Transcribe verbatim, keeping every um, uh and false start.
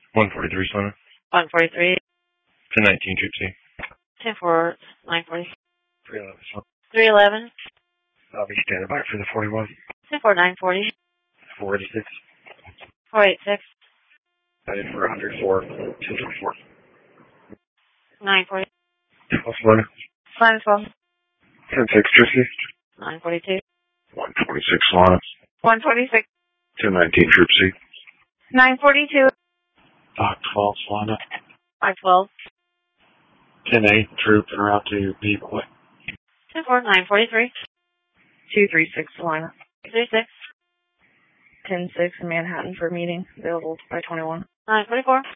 one forty-three, Solana. one forty-three. ten nineteen, Troop C. ten four, nine forty. three eleven, Solana. three eleven. I'll be standing by for the forty-one. ten four, nine forty. four eighty-six. four eighty-six. Headed for one hundred four, two twenty-four. nine forty. twelve, Solana. Solana twelve. ten six, Troop C. nine forty-two. one twenty-six, Solana. one twenty-six. ten nineteen, Troop C. nine forty-two. Dock twelve, Solana. five twelve. ten eight, Troop, en route to B Boy. ten four, nine forty-three. two three six, Solana. three six. ten six, Manhattan for meeting. Available by twenty-one. nine forty-four.